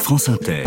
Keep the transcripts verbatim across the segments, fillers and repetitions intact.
France Inter.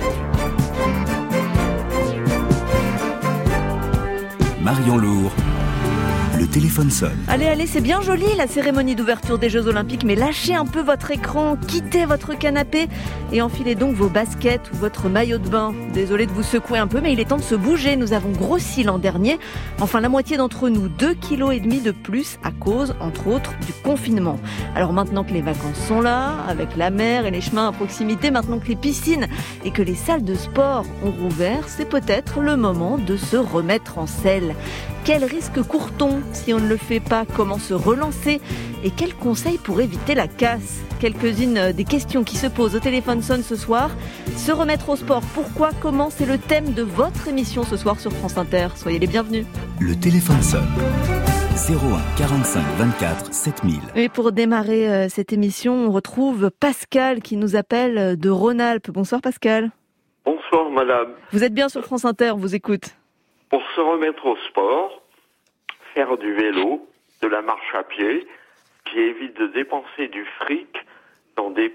Marion Lourd. Le téléphone sonne. Allez, allez, c'est bien joli la cérémonie d'ouverture des Jeux Olympiques, mais lâchez un peu votre écran, quittez votre canapé et enfilez donc vos baskets ou votre maillot de bain. Désolé de vous secouer un peu, mais il est temps de se bouger. Nous avons grossi l'an dernier. Enfin, la moitié d'entre nous, deux kilos et demi de plus à cause, entre autres, du confinement. Alors maintenant que les vacances sont là, avec la mer et les chemins à proximité, maintenant que les piscines et que les salles de sport ont rouvert, c'est peut-être le moment de se remettre en selle. Quel risque court-on si on ne le fait pas? Comment se relancer? Et quels conseils pour éviter la casse? Quelques-unes des questions qui se posent au téléphone sonne ce soir. Se remettre au sport, pourquoi, comment? C'est le thème de votre émission ce soir sur France Inter. Soyez les bienvenus. Le téléphone sonne. zéro un quarante-cinq vingt-quatre sept mille. Et pour démarrer euh, cette émission, on retrouve Pascal qui nous appelle de Rhône-Alpes. Bonsoir Pascal. Bonsoir madame. Vous êtes bien sur France Inter, on vous écoute. Pour se remettre au sport, faire du vélo, de la marche à pied, qui évite de dépenser du fric dans des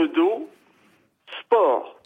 pseudo-sports.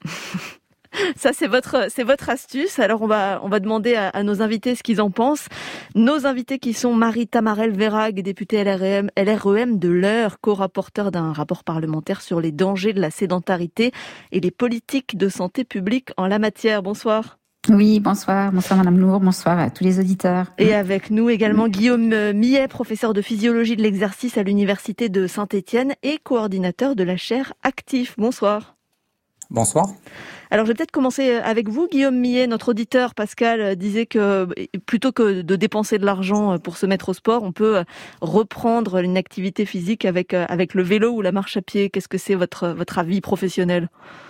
Ça, c'est votre, c'est votre astuce. Alors, on va, on va demander à, à nos invités ce qu'ils en pensent. Nos invités qui sont Marie-Tamarel Verhaeghe, députée L R E M, L R E M de l'Eure, co-rapporteur d'un rapport parlementaire sur les dangers de la sédentarité et les politiques de santé publique en la matière. Bonsoir. Oui, bonsoir. Bonsoir Madame Lourd, bonsoir à tous les auditeurs. Et avec nous également Guillaume Millet, professeur de physiologie de l'exercice à l'université de Saint-Étienne et coordinateur de la chaire Actif. Bonsoir. Bonsoir. Alors, je vais peut-être commencer avec vous, Guillaume Millet. Notre auditeur, Pascal, disait que plutôt que de dépenser de l'argent pour se mettre au sport, on peut reprendre une activité physique avec, avec le vélo ou la marche à pied. Qu'est-ce que c'est votre, votre avis professionnel ?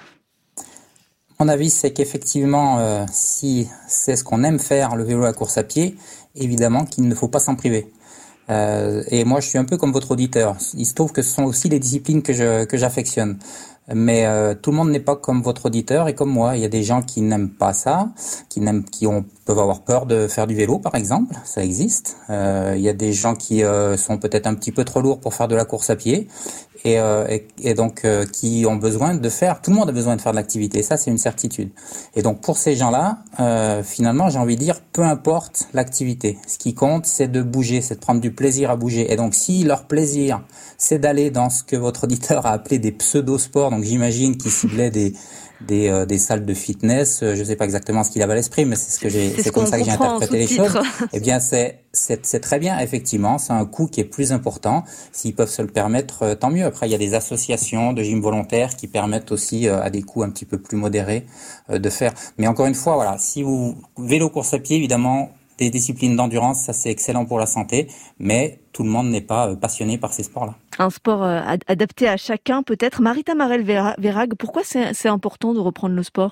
Mon avis, c'est qu'effectivement, euh, si c'est ce qu'on aime faire, le vélo, la course à pied, évidemment qu'il ne faut pas s'en priver. Euh, et moi, je suis un peu comme votre auditeur. Il se trouve que ce sont aussi les disciplines que je que j'affectionne. Mais euh, tout le monde n'est pas comme votre auditeur et comme moi. Il y a des gens qui n'aiment pas ça, qui n'aiment, qui ont peuvent avoir peur de faire du vélo, par exemple. Ça existe. Euh, il y a des gens qui euh, sont peut-être un petit peu trop lourds pour faire de la course à pied. Et, euh, et, et donc euh, qui ont besoin de faire, tout le monde a besoin de faire de l'activité, ça c'est une certitude. Et donc pour ces gens-là, euh, finalement j'ai envie de dire, peu importe l'activité, ce qui compte c'est de bouger, c'est de prendre du plaisir à bouger. Et donc si leur plaisir c'est d'aller dans ce que votre auditeur a appelé des pseudo-sports, donc j'imagine qu'il ciblait des des euh, des salles de fitness, euh, je sais pas exactement ce qu'il avait à l'esprit, mais c'est ce que j'ai, c'est, c'est ce comme ça que j'ai interprété les choses. Eh bien c'est c'est c'est très bien, effectivement, c'est un coût qui est plus important. S'ils peuvent se le permettre, euh, tant mieux. Après il y a des associations de gym volontaires qui permettent aussi euh, à des coûts un petit peu plus modérés euh, de faire. Mais encore une fois, voilà, si vous vélo, course à pied, évidemment, des disciplines d'endurance, ça c'est excellent pour la santé, mais tout le monde n'est pas passionné par ces sports-là. Un sport euh, adapté à chacun peut-être. Marie-Tamarel Verhaeghe, pourquoi c'est, c'est important de reprendre le sport ?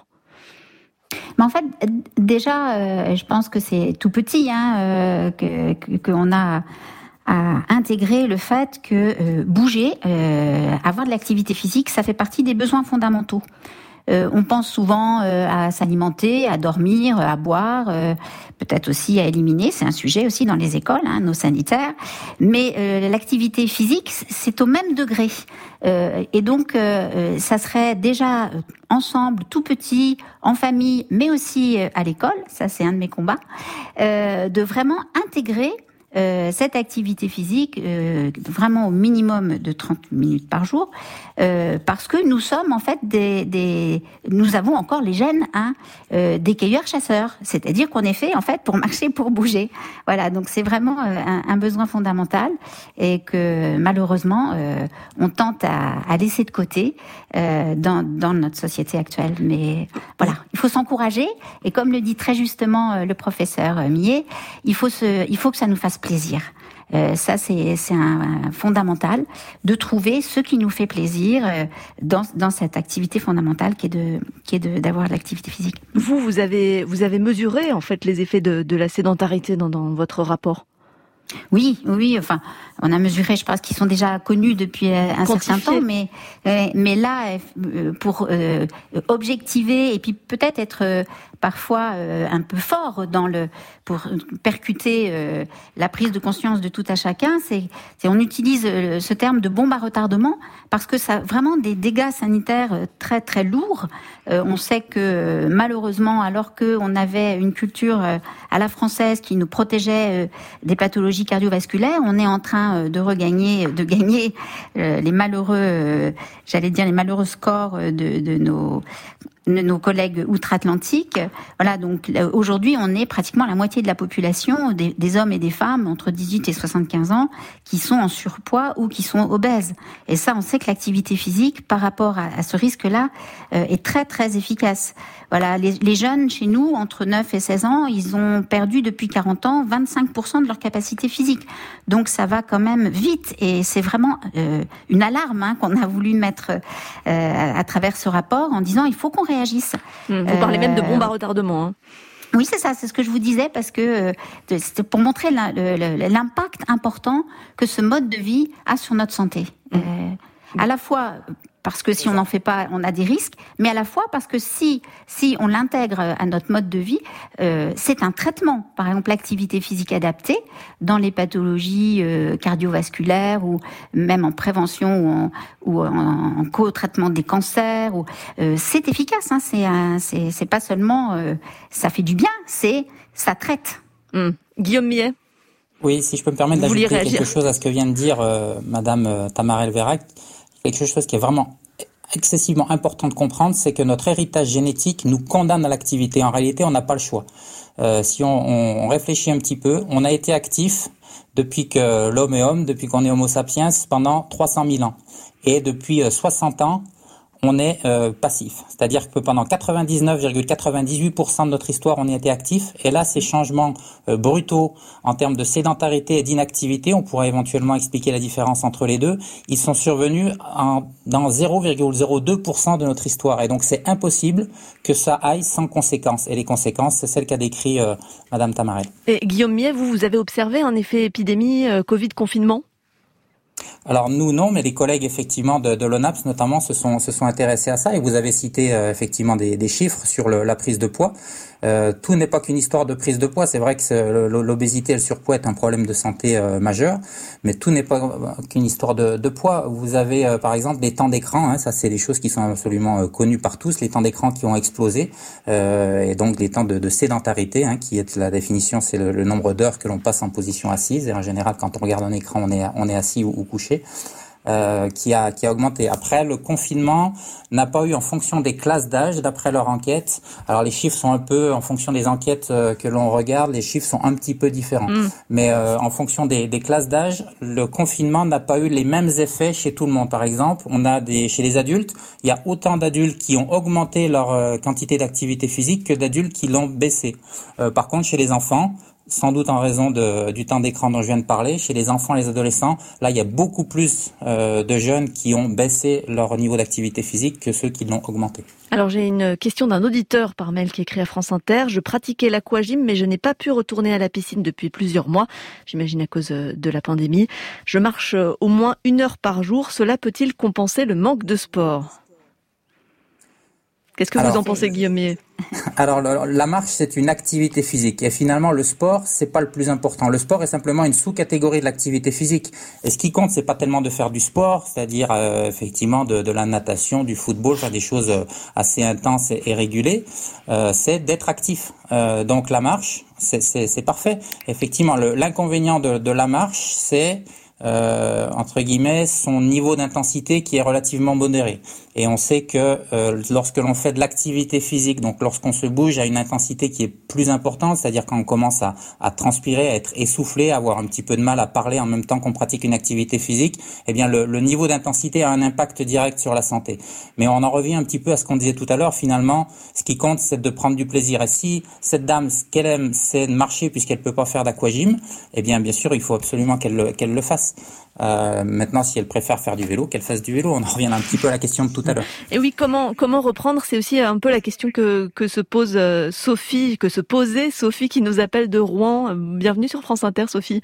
Mais en fait, déjà, euh, je pense que c'est tout petit, hein, euh, que, que, qu'on a à intégrer le fait que euh, bouger, euh, avoir de l'activité physique, ça fait partie des besoins fondamentaux. Euh, on pense souvent euh, à s'alimenter, à dormir, à boire, euh, peut-être aussi à éliminer. C'est un sujet aussi dans les écoles, hein, nos sanitaires. Mais euh, l'activité physique, c'est au même degré. Euh, et donc, euh, ça serait déjà ensemble, tout petit, en famille, mais aussi à l'école. Ça, c'est un de mes combats, euh, de vraiment intégrer Euh, cette activité physique euh, vraiment au minimum de trente minutes par jour, euh, parce que nous sommes en fait des, des nous avons encore les gènes hein, euh, des cueilleurs-chasseurs, c'est-à-dire qu'on est fait en fait pour marcher, pour bouger. Voilà, donc c'est vraiment euh, un, un besoin fondamental et que malheureusement euh, on tente à, à laisser de côté euh, dans, dans notre société actuelle. Mais voilà, il faut s'encourager et comme le dit très justement euh, le professeur euh, Millet, il faut se, il faut que ça nous fasse plaisir. Euh, ça, c'est, c'est un, un fondamental de trouver ce qui nous fait plaisir euh, dans, dans cette activité fondamentale qui est de, qui est de, d'avoir de l'activité physique. Vous, vous avez, vous avez mesuré en fait les effets de, de la sédentarité dans, dans votre rapport. Oui, oui, enfin, on a mesuré, je pense qu'ils sont déjà connus depuis un Quantifié. certain temps, mais mais là, pour euh, objectiver et puis peut-être être euh, parfois euh, un peu fort dans le pour percuter euh, la prise de conscience de tout à chacun, c'est, c'est on utilise ce terme de bombe à retardement parce que ça a vraiment des dégâts sanitaires très très lourds. Euh, on sait que malheureusement, alors que on avait une culture à la française qui nous protégeait euh, des pathologies cardiovasculaires, on est en train de regagner, de gagner euh, les malheureux, euh, j'allais dire les malheureux scores de, de nos de nos collègues outre-Atlantique. Voilà, donc aujourd'hui, on est pratiquement la moitié de la population, des, des hommes et des femmes entre dix-huit et soixante-quinze ans, qui sont en surpoids ou qui sont obèses. Et ça, on sait que l'activité physique, par rapport à, à ce risque-là, euh, est très très efficace. Voilà, les, les jeunes chez nous, entre neuf et seize ans, ils ont perdu depuis quarante ans vingt-cinq pour cent de leur capacité physique. Donc ça va quand même vite et c'est vraiment euh, une alarme hein, qu'on a voulu mettre euh, à, à travers ce rapport en disant il faut qu'on réagisse. Vous parlez euh, même de bombe à retardement. Hein. Oui, c'est ça, c'est ce que je vous disais parce que euh, c'était pour montrer la, le, l'impact important que ce mode de vie a sur notre santé. Mmh. Euh, à la fois parce que si on n'en fait pas, on a des risques, mais à la fois parce que si si on l'intègre à notre mode de vie, euh, c'est un traitement. Par exemple, l'activité physique adaptée dans les pathologies euh, cardiovasculaires ou même en prévention ou en, ou en, en co-traitement des cancers. Ou, euh, c'est efficace. Hein, c'est, un, c'est c'est pas seulement euh, ça fait du bien, c'est ça traite. Mmh. Guillaume Millet. Oui, si je peux me permettre d'ajouter quelque chose à ce que vient de dire euh, Madame euh, Tamara Elverac. Quelque chose qui est vraiment excessivement important de comprendre, c'est que notre héritage génétique nous condamne à l'activité. En réalité, on n'a pas le choix. Euh, si on, on, on réfléchit un petit peu, on a été actif depuis que l'homme est homme, depuis qu'on est Homo sapiens, pendant trois cent mille ans. Et depuis soixante ans, on est euh, passif. C'est-à-dire que pendant quatre-vingt-dix-neuf virgule quatre-vingt-dix-huit pour cent de notre histoire, on a été actif. Et là, ces changements euh, brutaux en termes de sédentarité et d'inactivité, on pourrait éventuellement expliquer la différence entre les deux, ils sont survenus en, dans zéro virgule zéro deux pour cent de notre histoire. Et donc, c'est impossible que ça aille sans conséquences. Et les conséquences, c'est celles qu'a décrit euh, Madame Tamarel. Et Guillaume Millet, vous, vous avez observé un effet épidémie, euh, Covid, confinement ? Alors nous non, mais les collègues effectivement de, de l'ONAPS notamment se sont se sont intéressés à ça et vous avez cité euh, effectivement des, des chiffres sur le, la prise de poids. Euh, tout n'est pas qu'une histoire de prise de poids. C'est vrai que l'obésité et le surpoids est un problème de santé euh, majeur, mais tout n'est pas qu'une histoire de, de poids. Vous avez euh, par exemple des temps d'écran, hein, ça c'est des choses qui sont absolument euh, connues par tous, les temps d'écran qui ont explosé euh, et donc les temps de, de sédentarité, hein, qui est la définition, c'est le, le nombre d'heures que l'on passe en position assise. Et en général, quand on regarde un écran, on est on est assis ou, ou couché. Euh, qui a qui a augmenté. Après, le confinement n'a pas eu en fonction des classes d'âge, d'après leur enquête. Alors les chiffres sont un peu en fonction des enquêtes euh, que l'on regarde, les chiffres sont un petit peu différents. Mmh. Mais euh, en fonction des, des classes d'âge, le confinement n'a pas eu les mêmes effets chez tout le monde. Par exemple, on a des chez les adultes, il y a autant d'adultes qui ont augmenté leur euh, quantité d'activité physique que d'adultes qui l'ont baissé. Euh, par contre, chez les enfants, sans doute en raison de, du temps d'écran dont je viens de parler, chez les enfants et les adolescents, là il y a beaucoup plus euh, de jeunes qui ont baissé leur niveau d'activité physique que ceux qui l'ont augmenté. Alors j'ai une question d'un auditeur par mail qui écrit à France Inter. Je pratiquais l'aquagym mais je n'ai pas pu retourner à la piscine depuis plusieurs mois, j'imagine à cause de la pandémie. Je marche au moins une heure par jour, cela peut-il compenser le manque de sport ? Qu'est-ce que alors, vous en pensez, Guillaume Millet ? Alors, la marche, c'est une activité physique. Et finalement, le sport, c'est pas le plus important. Le sport est simplement une sous-catégorie de l'activité physique. Et ce qui compte, c'est pas tellement de faire du sport, c'est-à-dire, euh, effectivement, de, de la natation, du football, faire des choses assez intenses et, et régulées. Euh, c'est d'être actif. Euh, donc, la marche, c'est, c'est, c'est parfait. Effectivement, le, l'inconvénient de, de la marche, c'est... Euh, entre guillemets, son niveau d'intensité qui est relativement modéré. Et on sait que euh, lorsque l'on fait de l'activité physique, donc lorsqu'on se bouge à une intensité qui est plus importante, c'est-à-dire quand on commence à, à transpirer, à être essoufflé, à avoir un petit peu de mal à parler en même temps qu'on pratique une activité physique, eh bien le, le niveau d'intensité a un impact direct sur la santé. Mais on en revient un petit peu à ce qu'on disait tout à l'heure, finalement, ce qui compte, c'est de prendre du plaisir. Et si cette dame, ce qu'elle aime, c'est de marcher puisqu'elle peut pas faire d'aquagym, eh bien bien sûr, il faut absolument qu'elle le, qu'elle le fasse. Euh, maintenant, si elle préfère faire du vélo, qu'elle fasse du vélo. On en revient un petit peu à la question de tout à l'heure. Et oui, comment comment reprendre ? C'est aussi un peu la question que que se pose Sophie, que se posait Sophie qui nous appelle de Rouen. Bienvenue sur France Inter, Sophie.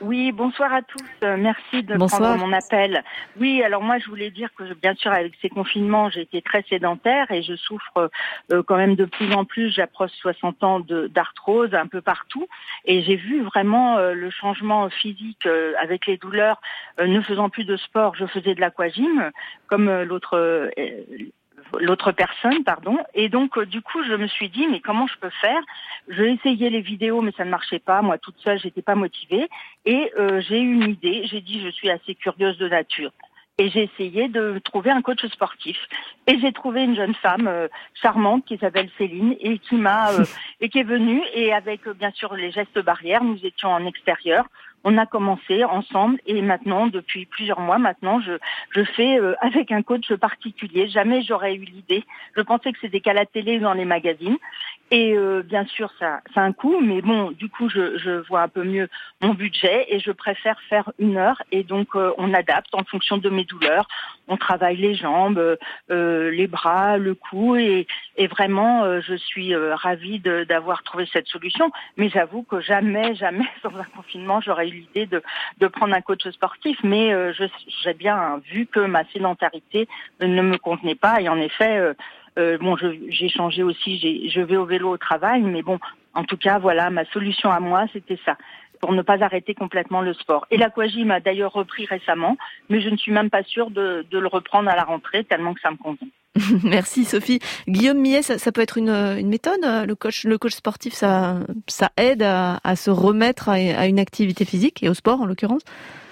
Oui, bonsoir à tous. Euh, merci de bonsoir. prendre mon appel. Oui, alors moi, je voulais dire que, bien sûr, avec ces confinements, j'ai été très sédentaire et je souffre euh, quand même de plus en plus. J'approche soixante ans de, d'arthrose un peu partout et j'ai vu vraiment euh, le changement physique euh, avec les douleurs. Euh, ne faisant plus de sport, je faisais de l'aquagym, comme euh, l'autre... Euh, l'autre personne, pardon. Et donc, euh, du coup, je me suis dit, mais comment je peux faire ? J'ai essayé les vidéos, mais ça ne marchait pas. Moi, toute seule, j'étais pas motivée. Et euh, j'ai eu une idée. J'ai dit, je suis assez curieuse de nature. Et j'ai essayé de trouver un coach sportif. Et j'ai trouvé une jeune femme euh, charmante qui s'appelle Céline et qui m'a euh, et qui est venue. Et avec, euh, bien sûr, les gestes barrières, nous étions en extérieur. On a commencé ensemble et maintenant, depuis plusieurs mois maintenant, je, je fais euh, avec un coach particulier. Jamais j'aurais eu l'idée. Je pensais que c'était qu'à la télé ou dans les magazines. Et euh, bien sûr, ça, ça a un coût, mais bon, du coup, je, je vois un peu mieux mon budget et je préfère faire une heure. Et donc, euh, on adapte en fonction de mes douleurs. On travaille les jambes, euh, les bras, le cou et, et vraiment, euh, je suis euh, ravie de, d'avoir trouvé cette solution. Mais j'avoue que jamais, jamais, dans un confinement, j'aurais eu l'idée de, de prendre un coach sportif. Mais euh, je, j'ai bien vu que ma sédentarité ne me convenait pas et en effet... Euh, Euh, bon, je, j'ai changé aussi, j'ai, je vais au vélo au travail, mais bon, en tout cas, voilà, ma solution à moi, c'était ça, pour ne pas arrêter complètement le sport. Et l'aquagym a d'ailleurs repris récemment, mais je ne suis même pas sûre de, de le reprendre à la rentrée, tellement que ça me convient. Merci Sophie. Guillaume Millet, ça, ça peut être une, une méthode, le coach, le coach sportif, ça, ça aide à, à se remettre à, à une activité physique et au sport en l'occurrence ?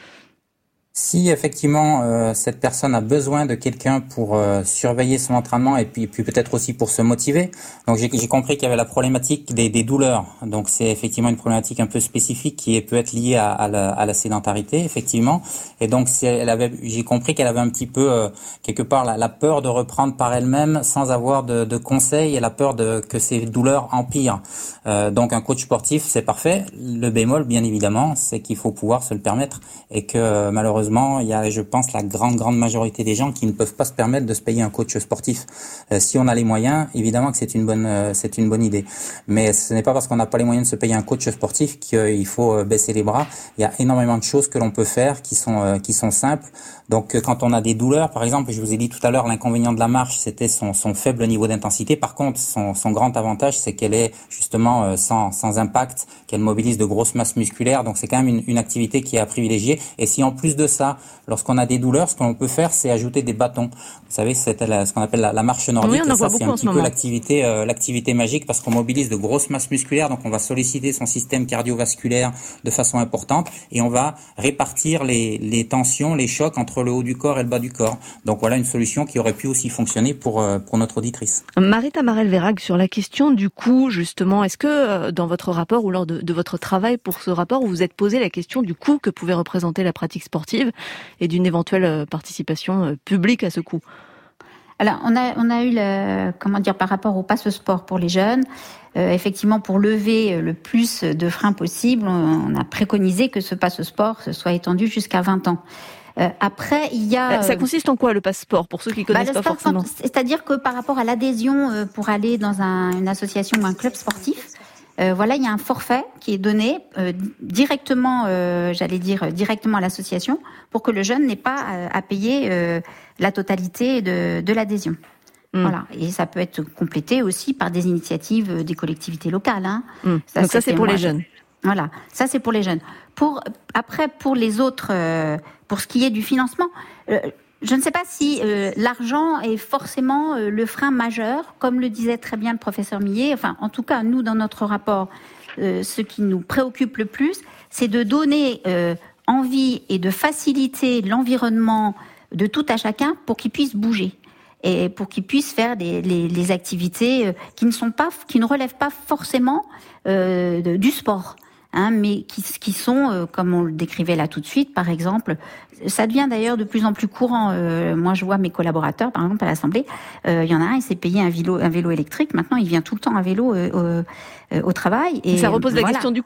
Si effectivement euh, cette personne a besoin de quelqu'un pour euh, surveiller son entraînement et puis, puis peut-être aussi pour se motiver, donc j'ai, j'ai compris qu'il y avait la problématique des, des douleurs. Donc c'est effectivement une problématique un peu spécifique qui est, peut être liée à, à, la, à la sédentarité, effectivement. Et donc si elle avait, j'ai compris qu'elle avait un petit peu euh, quelque part la, la peur de reprendre par elle-même sans avoir de, de conseils et la peur de que ces douleurs empirent. Euh, donc un coach sportif, c'est parfait. Le bémol, bien évidemment, c'est qu'il faut pouvoir se le permettre et que malheureusement il y a, je pense, la grande, grande majorité des gens qui ne peuvent pas se permettre de se payer un coach sportif. Euh, si on a les moyens, évidemment que c'est une bonne, euh, c'est une bonne idée. Mais ce n'est pas parce qu'on n'a pas les moyens de se payer un coach sportif qu'il faut euh, baisser les bras. Il y a énormément de choses que l'on peut faire qui sont, euh, qui sont simples. Donc, euh, quand on a des douleurs, par exemple, je vous ai dit tout à l'heure, l'inconvénient de la marche, c'était son, son faible niveau d'intensité. Par contre, son, son grand avantage, c'est qu'elle est justement euh, sans, sans impact, qu'elle mobilise de grosses masses musculaires. Donc, c'est quand même une, une activité qui est à privilégier. Et si en plus de ça, lorsqu'on a des douleurs, ce qu'on peut faire, c'est ajouter des bâtons. Vous savez, c'est la, ce qu'on appelle la, la marche nordique. Oui, on en et ça, voit c'est un petit peu l'activité, euh, l'activité magique parce qu'on mobilise de grosses masses musculaires. Donc, on va solliciter son système cardiovasculaire de façon importante et on va répartir les, les tensions, les chocs entre le haut du corps et le bas du corps. Donc, voilà une solution qui aurait pu aussi fonctionner pour, euh, pour notre auditrice. Marita Marel-Verhaeghe, sur la question du coût, justement, est-ce que dans votre rapport ou lors de, de votre travail pour ce rapport, vous vous êtes posé la question du coût que pouvait représenter la pratique sportive et d'une éventuelle participation publique à ce coût? Alors, on a, on a eu, le, comment dire, par rapport au passe sport pour les jeunes, euh, effectivement, pour lever le plus de freins possible, on, on a préconisé que ce passe sport soit étendu jusqu'à vingt ans. Euh, après, il y a... Ça consiste en quoi, le passeport, pour ceux qui connaissent bah, pas sport, forcément? C'est-à-dire que par rapport à l'adhésion euh, pour aller dans un, une association ou un club sportif, Euh, voilà, il y a un forfait qui est donné euh, directement, euh, j'allais dire directement à l'association, pour que le jeune n'ait pas euh, à payer euh, la totalité de, de l'adhésion. Mmh. Voilà, et ça peut être complété aussi par des initiatives des collectivités locales. Hein. Mmh. Ça, Donc ça, c'est pour moi, les jeunes. Voilà, ça c'est pour les jeunes. Pour après, pour les autres, euh, pour ce qui est du financement. Euh, Je ne sais pas si euh, l'argent est forcément euh, le frein majeur, comme le disait très bien le professeur Millet. Enfin, en tout cas, nous, dans notre rapport, euh, ce qui nous préoccupe le plus, c'est de donner euh, envie et de faciliter l'environnement de tout à chacun pour qu'il puisse bouger et pour qu'il puisse faire des, les, les activités euh, qui ne sont pas, qui ne relèvent pas forcément euh, de, du sport. Hein, mais qui, qui sont, euh, comme on le décrivait là tout de suite, par exemple, ça devient d'ailleurs de plus en plus courant. Euh, moi, je vois mes collaborateurs, par exemple, à l'Assemblée, euh, il y en a un, il s'est payé un vélo, un vélo électrique. Maintenant, il vient tout le temps à vélo euh, au, euh, au travail. Et ça repose euh, la voilà. question du coût.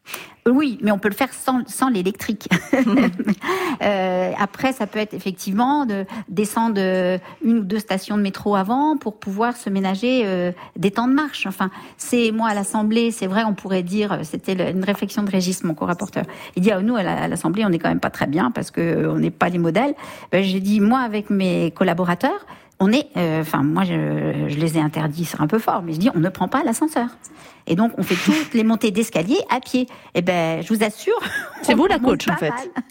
Oui, mais on peut le faire sans, sans l'électrique. euh, après, ça peut être effectivement de descendre une ou deux stations de métro avant pour pouvoir se ménager euh, des temps de marche. Enfin, c'est moi à l'Assemblée, c'est vrai, on pourrait dire, c'était une réflexion de Régis, mon co-rapporteur. Il dit, ah, nous à l'Assemblée, on n'est quand même pas très bien parce que on n'est pas les modèles. Ben, j'ai dit, moi avec mes collaborateurs, on est, enfin euh, moi je, je les ai interdits, c'est un peu fort, mais je dis, on ne prend pas l'ascenseur. Et donc, on fait toutes les montées d'escalier à pied. Eh ben, je vous assure. C'est vous la coach, en fait.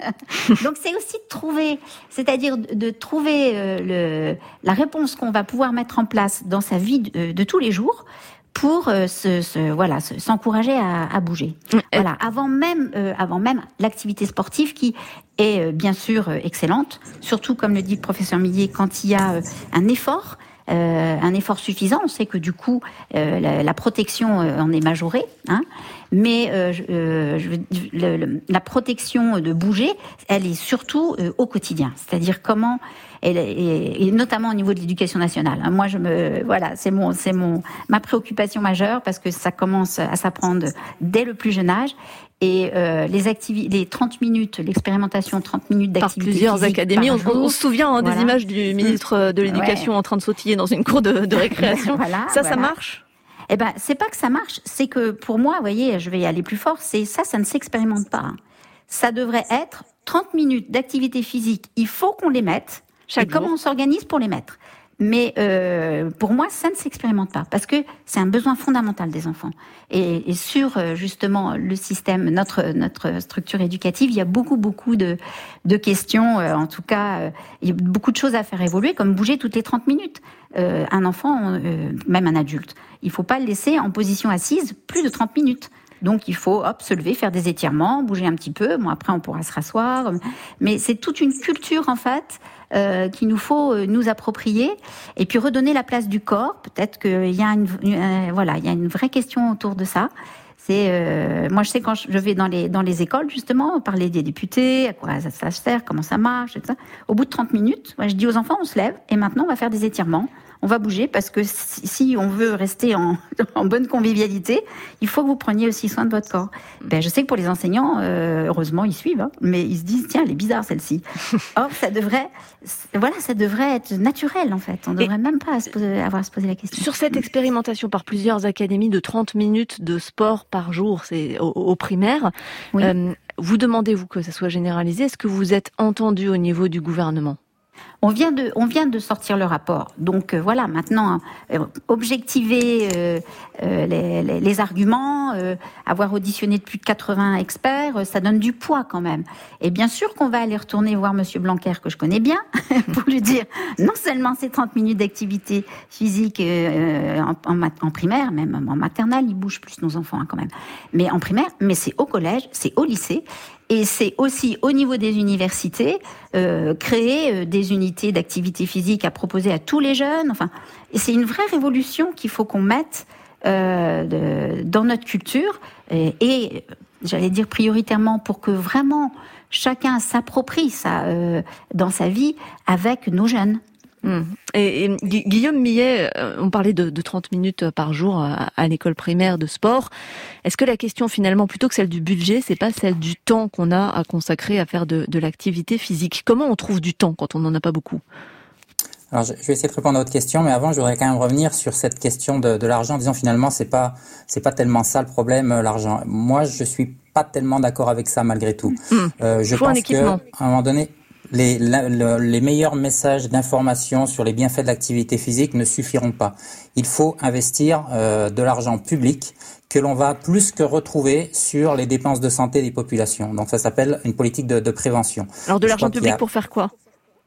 Donc, c'est aussi de trouver, c'est-à-dire de trouver euh, le, la réponse qu'on va pouvoir mettre en place dans sa vie de, de tous les jours pour euh, se, se, voilà, se, s'encourager à, à bouger. Voilà. Avant même, euh, avant même l'activité sportive qui est euh, bien sûr euh, excellente, surtout comme le dit le professeur Millet, quand il y a euh, un effort. Euh, un effort suffisant. On sait que du coup, euh, la, la protection euh, en est majorée, hein, mais euh, euh, je, le, le, la protection de bouger, elle est surtout euh, au quotidien. C'est-à-dire comment, elle, et, et notamment au niveau de l'éducation nationale. Hein, moi, je me, voilà, c'est mon, c'est mon, ma préoccupation majeure parce que ça commence à s'apprendre dès le plus jeune âge. Et euh, les activités, les trente minutes, l'expérimentation trente minutes d'activité physique par plusieurs académies. On, on se souvient hein, voilà. des images du ministre de l'Éducation ouais. en train de sautiller dans une cour de, de récréation. voilà, ça, voilà. ça marche ? Eh ben, c'est pas que ça marche, c'est que pour moi, vous voyez, je vais y aller plus fort. C'est ça, ça ne s'expérimente pas. Hein. Ça devrait être trente minutes d'activité physique. Il faut qu'on les mette. Chaque et jour. Comment on s'organise pour les mettre ? Mais euh, pour moi, ça ne s'expérimente pas parce que c'est un besoin fondamental des enfants. Et, et sur justement le système, notre notre structure éducative, il y a beaucoup beaucoup de de questions. Euh, en tout cas, euh, il y a beaucoup de choses à faire évoluer, comme bouger toutes les trente minutes. Euh, un enfant, euh, même un adulte, il faut pas le laisser en position assise plus de trente minutes. Donc, il faut, hop, se lever, faire des étirements, bouger un petit peu. Bon, après, on pourra se rasseoir. Mais c'est toute une culture, en fait, euh, qu'il nous faut nous approprier. Et puis, redonner la place du corps. Peut-être qu'il y a une, euh, voilà, il y a une vraie question autour de ça. C'est, euh, moi, je sais quand je vais dans les, dans les écoles, justement, parler des députés, à quoi ça, ça sert, comment ça marche, et tout ça. Au bout de trente minutes, moi, je dis aux enfants, on se lève, et maintenant, on va faire des étirements. On va bouger parce que si, si on veut rester en, en bonne convivialité, il faut que vous preniez aussi soin de votre corps. Ben, je sais que pour les enseignants, euh, heureusement, ils suivent, hein, mais ils se disent, tiens, elle est bizarre celle-ci. Or, ça devrait, voilà, ça devrait être naturel en fait. On ne devrait Et même pas se poser, avoir à se poser la question. Sur cette expérimentation par plusieurs académies de trente minutes de sport par jour, c'est au, au primaire. Oui. Euh, vous demandez-vous que ça soit généralisé ? Est-ce que vous êtes entendu au niveau du gouvernement ? On vient de, on vient de sortir le rapport. Donc euh, voilà, maintenant, euh, objectiver euh, euh, les, les, les arguments, euh, avoir auditionné de plus de quatre-vingts experts, euh, ça donne du poids quand même. Et bien sûr qu'on va aller retourner voir Monsieur Blanquer, que je connais bien, pour lui dire non seulement ces trente minutes d'activité physique euh, en, en, en primaire, même en maternelle, ils bougent plus nos enfants hein, quand même, mais en primaire, mais c'est au collège, c'est au lycée. Et c'est aussi au niveau des universités euh, créer euh, des unités d'activité physique à proposer à tous les jeunes. Enfin, et c'est une vraie révolution qu'il faut qu'on mette euh, de, dans notre culture et, et j'allais dire prioritairement pour que vraiment chacun s'approprie ça euh, dans sa vie avec nos jeunes. Mmh. Et, et Guillaume Millet, on parlait de, de trente minutes par jour à, à l'école primaire de sport. Est-ce que la question finalement, plutôt que celle du budget, c'est pas celle du temps qu'on a à consacrer à faire de, de l'activité physique ? Comment on trouve du temps quand on n'en a pas beaucoup ? Alors, je vais essayer de répondre à votre question, mais avant, je voudrais quand même revenir sur cette question de, de l'argent, en disant finalement, c'est pas, c'est pas tellement ça le problème, l'argent. Moi, je suis pas tellement d'accord avec ça, malgré tout. Mmh. Euh, je Faut pense qu'à un moment donné, Les, la, le, les meilleurs messages d'information sur les bienfaits de l'activité physique ne suffiront pas. Il faut investir euh, de l'argent public que l'on va plus que retrouver sur les dépenses de santé des populations. Donc ça s'appelle une politique de, de prévention. Alors de l'argent public a... pour faire quoi ?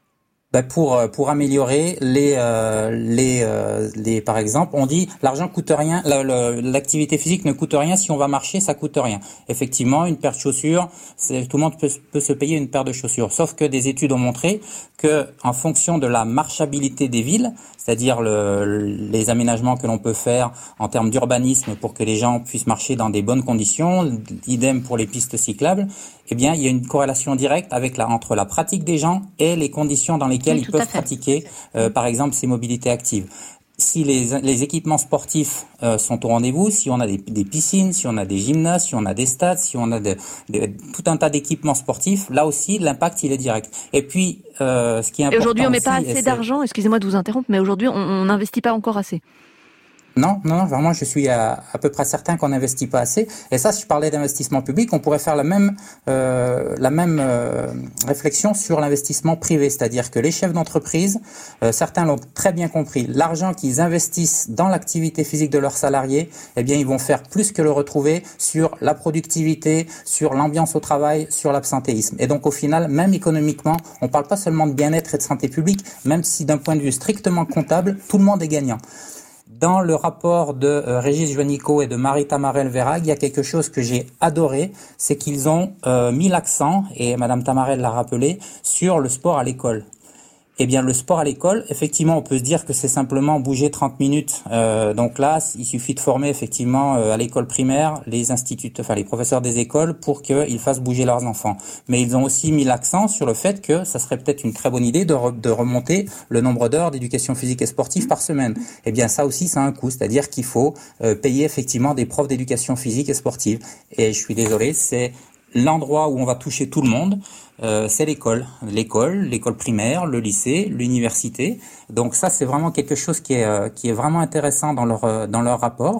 Ben pour pour améliorer les euh, les euh, les par exemple on dit l'argent coûte rien, la, la, l'activité physique ne coûte rien, si on va marcher ça coûte rien. Effectivement, une paire de chaussures, c'est, tout le monde peut, peut se payer une paire de chaussures, sauf que des études ont montré que en fonction de la marchabilité des villes, c'est-à-dire le, les aménagements que l'on peut faire en termes d'urbanisme pour que les gens puissent marcher dans des bonnes conditions, idem pour les pistes cyclables, eh bien il y a une corrélation directe avec la entre la pratique des gens et les conditions dans lesquelles oui, ils peuvent pratiquer, euh, par exemple, ces mobilités actives. si les, les équipements sportifs euh, sont au rendez-vous, si on a des, des piscines, si on a des gymnases, si on a des stades, si on a de, de, tout un tas d'équipements sportifs, là aussi l'impact il est direct. Et puis euh, ce qui est important, et aujourd'hui on met pas aussi, assez d'argent. Excusez-moi de vous interrompre, mais aujourd'hui on n'investit pas encore assez. Non, non, vraiment, je suis à, à peu près certain qu'on n'investit pas assez. Et ça, si je parlais d'investissement public, on pourrait faire la même, euh, la même euh, réflexion sur l'investissement privé. C'est-à-dire que les chefs d'entreprise, euh, certains l'ont très bien compris, l'argent qu'ils investissent dans l'activité physique de leurs salariés, eh bien, ils vont faire plus que le retrouver sur la productivité, sur l'ambiance au travail, sur l'absentéisme. Et donc, au final, même économiquement, on parle pas seulement de bien-être et de santé publique, même si d'un point de vue strictement comptable, tout le monde est gagnant. Dans le rapport de euh, Régis Juanico et de Marie Tamarel-Verhaeghe, il y a quelque chose que j'ai adoré, c'est qu'ils ont euh, mis l'accent, et Madame Tamarel l'a rappelé, sur le sport à l'école. Eh bien, le sport à l'école, effectivement, on peut se dire que c'est simplement bouger trente minutes. Euh, donc là, il suffit de former effectivement euh, à l'école primaire les instituteurs, enfin les professeurs des écoles pour qu'ils fassent bouger leurs enfants. Mais ils ont aussi mis l'accent sur le fait que ça serait peut-être une très bonne idée de, re- de remonter le nombre d'heures d'éducation physique et sportive par semaine. Eh bien, ça aussi, ça a un coût, c'est-à-dire qu'il faut euh, payer effectivement des profs d'éducation physique et sportive. Et je suis désolé, c'est l'endroit où on va toucher tout le monde, euh, c'est l'école. L'école, l'école primaire, le lycée, l'université. Donc ça, c'est vraiment quelque chose qui est, euh, qui est vraiment intéressant dans leur, euh, dans leur rapport.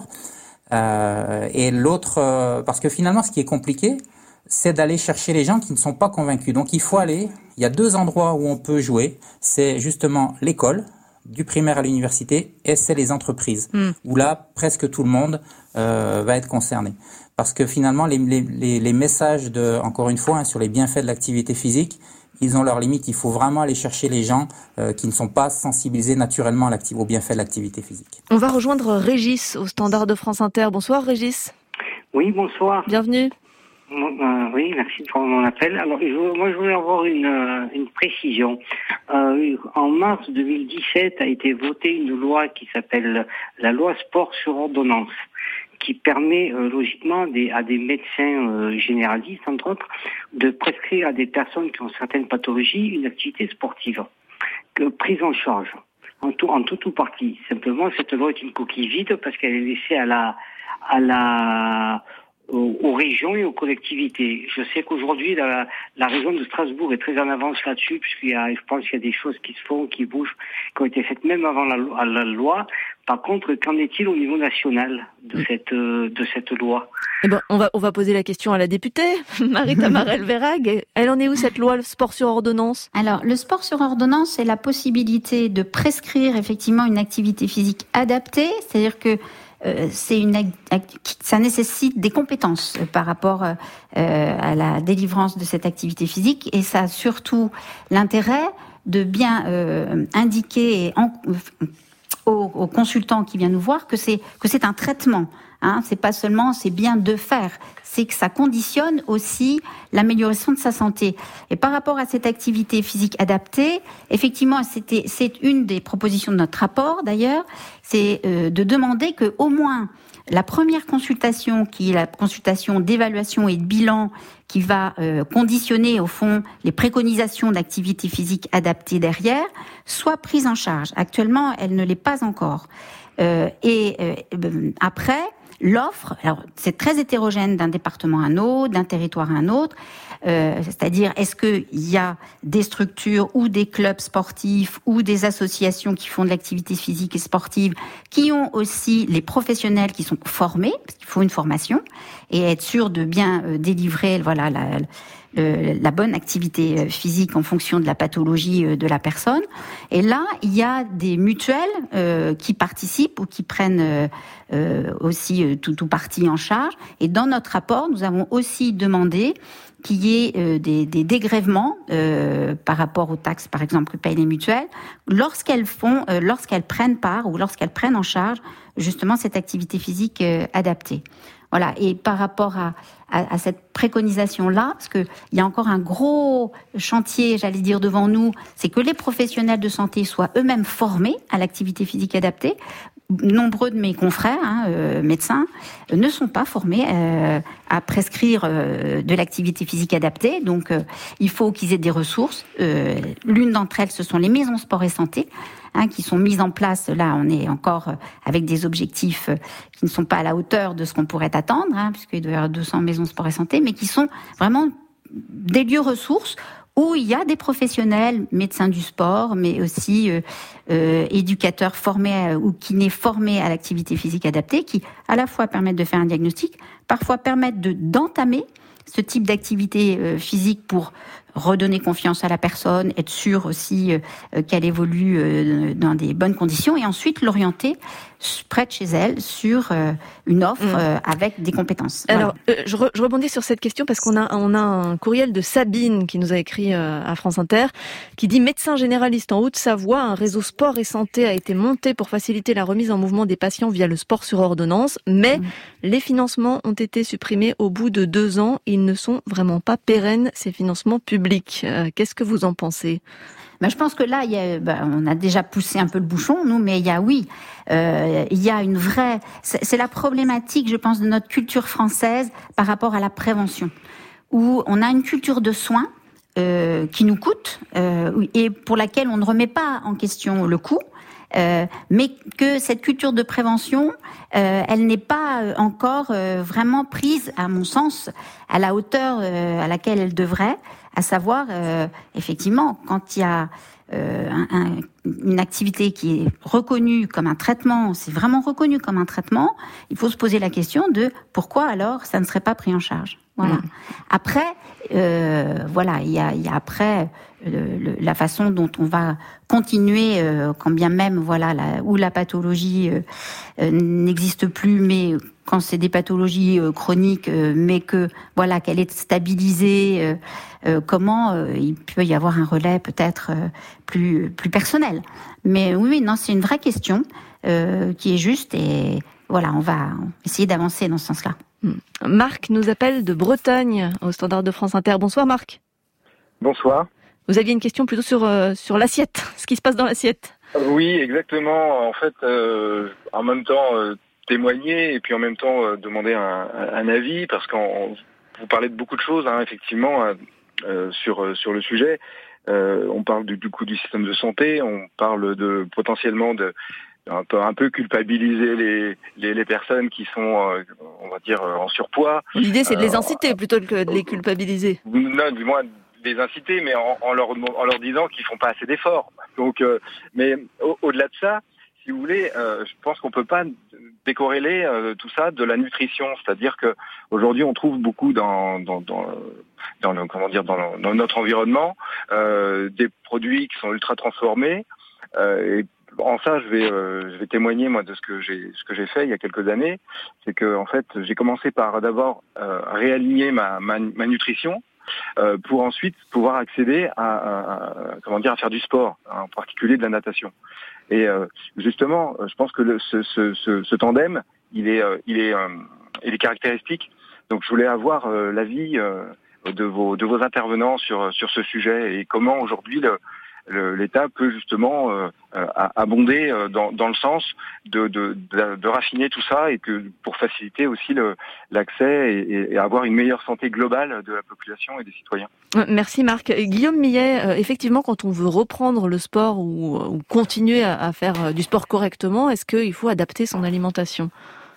Euh, et l'autre, euh, parce que finalement, ce qui est compliqué, c'est d'aller chercher les gens qui ne sont pas convaincus. Donc il faut aller, il y a deux endroits où on peut jouer. C'est justement l'école, du primaire à l'université, et c'est les entreprises, mmh. où là, presque tout le monde euh, va être concerné. Parce que finalement, les, les, les messages, de, encore une fois, hein, sur les bienfaits de l'activité physique, ils ont leurs limites. Il faut vraiment aller chercher les gens euh, qui ne sont pas sensibilisés naturellement à aux bienfaits de l'activité physique. On va rejoindre Régis au standard de France Inter. Bonsoir Régis. Oui, bonsoir. Bienvenue. Euh, oui, merci pour mon appel. Alors, je, moi, je voulais avoir une, euh, une précision. Euh, en mars deux mille dix-sept a été votée une loi qui s'appelle la loi sport sur ordonnance, qui permet euh, logiquement des, à des médecins euh, généralistes, entre autres, de prescrire à des personnes qui ont certaines pathologies une activité sportive, que, prise en charge, en tout, en tout ou partie. Simplement, cette loi est une coquille vide parce qu'elle est laissée à la, à la, aux, aux régions et aux collectivités. Je sais qu'aujourd'hui, la, la région de Strasbourg est très en avance là-dessus, puisqu'il y a, je pense qu'il y a des choses qui se font, qui bougent, qui ont été faites même avant la, la loi. Par contre, qu'en est-il au niveau national de cette euh, de cette loi ? Eh ben, on va on va poser la question à la députée Marie Tamarel-Verhaeghe. Elle en est où cette loi, le sport sur ordonnance ? Alors, le sport sur ordonnance, c'est la possibilité de prescrire effectivement une activité physique adaptée, c'est-à-dire que euh, c'est une ça nécessite des compétences euh, par rapport euh, à la délivrance de cette activité physique, et ça a surtout l'intérêt de bien euh, indiquer et en, Au, au consultant qui vient nous voir que c'est que c'est un traitement, hein, c'est pas seulement c'est bien de faire, c'est que ça conditionne aussi l'amélioration de sa santé. Et par rapport à cette activité physique adaptée, effectivement, c'était c'est une des propositions de notre rapport d'ailleurs, c'est euh, de demander que au moins la première consultation, qui est la consultation d'évaluation et de bilan, qui va euh, conditionner au fond les préconisations d'activité physique adaptée derrière, soit prise en charge. Actuellement, elle ne l'est pas encore. Euh, et euh, après, l'offre, alors c'est très hétérogène d'un département à un autre, d'un territoire à un autre. Euh, c'est-à-dire, est-ce qu'il y a des structures ou des clubs sportifs ou des associations qui font de l'activité physique et sportive, qui ont aussi les professionnels qui sont formés, parce qu'il faut une formation, et être sûr de bien euh, délivrer voilà, la, la, la bonne activité physique en fonction de la pathologie de la personne. Et là, il y a des mutuelles euh, qui participent ou qui prennent euh, euh, aussi euh, tout, tout parti en charge. Et dans notre rapport, nous avons aussi demandé qu'il y ait euh, des, des dégrèvements euh, par rapport aux taxes, par exemple, que payent les mutuelles, lorsqu'elles font, euh, lorsqu'elles prennent part ou lorsqu'elles prennent en charge justement cette activité physique euh, adaptée. Voilà. Et par rapport à, à, à cette préconisation-là, parce que il y a encore un gros chantier, j'allais dire, devant nous, c'est que les professionnels de santé soient eux-mêmes formés à l'activité physique adaptée. Nombreux de mes confrères, hein, euh, médecins, euh, ne sont pas formés euh, à prescrire euh, de l'activité physique adaptée. Donc, euh, il faut qu'ils aient des ressources. Euh, l'une d'entre elles, ce sont les maisons sport et santé, hein, qui sont mises en place. Là, on est encore avec des objectifs qui ne sont pas à la hauteur de ce qu'on pourrait attendre, hein, puisqu'il doit y avoir deux cents maisons sport et santé, mais qui sont vraiment des lieux ressources où il y a des professionnels, médecins du sport, mais aussi euh, euh, éducateurs formés ou kinés formés à l'activité physique adaptée, qui à la fois permettent de faire un diagnostic, parfois permettent de d'entamer ce type d'activité euh, physique pour redonner confiance à la personne, être sûr aussi euh, qu'elle évolue euh, dans des bonnes conditions, et ensuite l'orienter près de chez elle sur euh, une offre euh, avec des compétences. Alors, voilà. euh, je, re, je rebondis sur cette question parce qu'on a, on a un courriel de Sabine qui nous a écrit euh, à France Inter, qui dit « Médecin généraliste en Haute-Savoie, un réseau sport et santé a été monté pour faciliter la remise en mouvement des patients via le sport sur ordonnance, mais mmh. les financements ont été supprimés au bout de deux ans. Ils ne sont vraiment pas pérennes, ces financements publics. Euh, qu'est-ce que vous en pensez ? Ben, je pense que là, il y a, ben, on a déjà poussé un peu le bouchon, nous, mais il y a, oui, euh, il y a une vraie... C'est, c'est la problématique, je pense, de notre culture française par rapport à la prévention, où on a une culture de soins euh, qui nous coûte euh, et pour laquelle on ne remet pas en question le coût, euh, mais que cette culture de prévention, euh, elle n'est pas encore euh, vraiment prise, à mon sens, à la hauteur euh, à laquelle elle devrait. À savoir, euh, effectivement, quand il y a euh, un, un, une activité qui est reconnue comme un traitement, c'est vraiment reconnu comme un traitement, il faut se poser la question de pourquoi alors ça ne serait pas pris en charge. Voilà. Mmh. Après, euh, voilà, il y a, il y a après le, le, la façon dont on va continuer, euh, quand bien même, voilà, la, où la pathologie euh, euh, n'existe plus, mais quand c'est des pathologies euh, chroniques, euh, mais que voilà qu'elle est stabilisée, euh, euh, comment euh, il peut y avoir un relais peut-être euh, plus plus personnel. Mais oui, non, c'est une vraie question euh, qui est juste et voilà, on va essayer d'avancer dans ce sens-là. Marc nous appelle de Bretagne au Standard de France Inter. Bonsoir Marc. Bonsoir. Vous aviez une question plutôt sur euh, sur l'assiette, ce qui se passe dans l'assiette. Oui, exactement. En fait, euh, en même temps euh, témoigner et puis en même temps euh, demander un, un avis parce qu'on vous parlez de beaucoup de choses, hein, effectivement, euh, sur sur le sujet. Euh, on parle du, du coût du système de santé, on parle de potentiellement de un peu, un peu culpabiliser les, les, les personnes qui sont, euh, on va dire, en surpoids. L'idée, c'est de les euh, inciter plutôt que de les culpabiliser. Non, du moins les inciter, mais en, en, leur, en leur disant qu'ils font pas assez d'efforts. Donc, euh, mais au, au-delà de ça, si vous voulez, euh, je pense qu'on peut pas décorréler euh, tout ça de la nutrition. C'est-à-dire que aujourd'hui, on trouve beaucoup dans, dans, dans, dans le, comment dire, dans, le, dans notre environnement euh, des produits qui sont ultra transformés. Euh, et En ça, je vais, euh, je vais témoigner moi de ce que j'ai, ce que j'ai fait il y a quelques années. C'est que en fait, j'ai commencé par d'abord euh, réaligner ma, ma, ma nutrition euh, pour ensuite pouvoir accéder à, à, à comment dire à faire du sport, en particulier de la natation. Et euh, justement, je pense que le, ce, ce, ce, ce tandem, il est, euh, il est, euh, il est caractéristique. Donc, je voulais avoir euh, l'avis euh, de vos, de vos intervenants sur sur ce sujet et comment aujourd'hui le l'État peut justement euh, abonder dans, dans le sens de, de, de, de raffiner tout ça et que pour faciliter aussi le, l'accès et, et avoir une meilleure santé globale de la population et des citoyens. Merci Marc. Guillaume Millet, effectivement, quand on veut reprendre le sport ou, ou continuer à, à faire du sport correctement, est-ce qu'il faut adapter son alimentation ?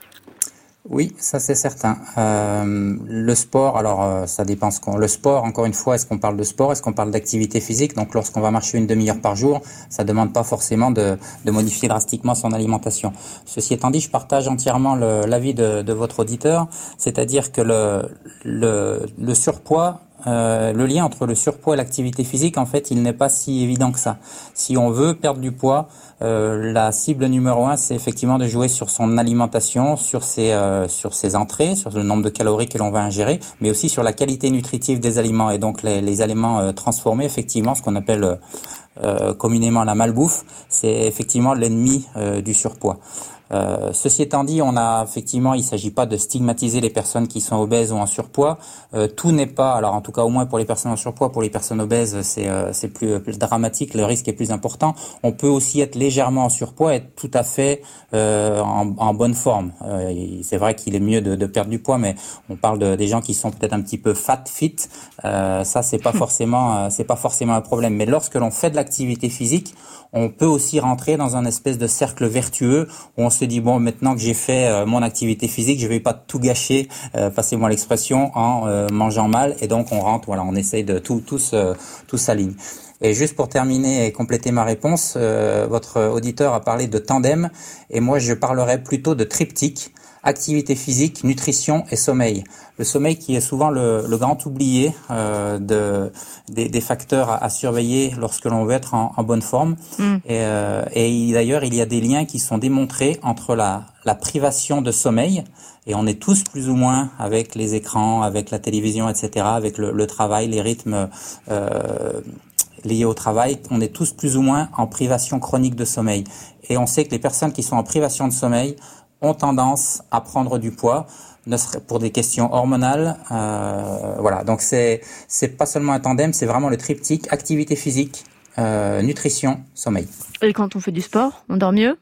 Oui, ça c'est certain. Euh, le sport, alors euh, ça dépend ce qu'on. Le sport, encore une fois, est-ce qu'on parle de sport, est-ce qu'on parle d'activité physique ? Donc, lorsqu'on va marcher une demi-heure par jour, ça demande pas forcément de, de modifier drastiquement son alimentation. Ceci étant dit, je partage entièrement le, l'avis de, de votre auditeur, c'est-à-dire que le, le, le surpoids. Euh, le lien entre le surpoids et l'activité physique, en fait, il n'est pas si évident que ça. Si on veut perdre du poids, euh, la cible numéro un, c'est effectivement de jouer sur son alimentation, sur ses euh, sur ses entrées, sur le nombre de calories que l'on va ingérer, mais aussi sur la qualité nutritive des aliments et donc les, les aliments euh, transformés, effectivement, ce qu'on appelle euh, communément la malbouffe, c'est effectivement l'ennemi euh, du surpoids. Euh, ceci étant dit, on a effectivement, il ne s'agit pas de stigmatiser les personnes qui sont obèses ou en surpoids. Euh, tout n'est pas, alors en tout cas au moins pour les personnes en surpoids, pour les personnes obèses, c'est euh, c'est plus, plus dramatique, le risque est plus important. On peut aussi être légèrement en surpoids, être tout à fait euh, en, en bonne forme. Euh, c'est vrai qu'il est mieux de, de perdre du poids, mais on parle de, des gens qui sont peut-être un petit peu fat fit. Euh, ça, c'est pas forcément, c'est pas forcément un problème. Mais lorsque l'on fait de l'activité physique, on peut aussi rentrer dans un espèce de cercle vertueux où on se dit bon, maintenant que j'ai fait euh, mon activité physique, je vais pas tout gâcher, euh, passez-moi l'expression, en euh, mangeant mal. Et donc on rentre, voilà, on essaye de tout, tout se, tout s'aligne. Et juste pour terminer et compléter ma réponse, euh, votre auditeur a parlé de tandem et moi je parlerais plutôt de triptyque. Activité physique, nutrition et sommeil. Le sommeil qui est souvent le, le grand oublié euh, de, des, des facteurs à, à surveiller lorsque l'on veut être en, en bonne forme. Mm. Et, euh, et d'ailleurs, il y a des liens qui sont démontrés entre la, la privation de sommeil, et on est tous plus ou moins avec les écrans, avec la télévision, et cetera, avec le, le travail, les rythmes euh, liés au travail, on est tous plus ou moins en privation chronique de sommeil. Et on sait que les personnes qui sont en privation de sommeil ont tendance à prendre du poids, ne serait pour des questions hormonales. Euh, voilà, donc c'est c'est pas seulement un tandem, c'est vraiment le triptyque activité physique, euh, nutrition, sommeil. Et quand on fait du sport, on dort mieux ?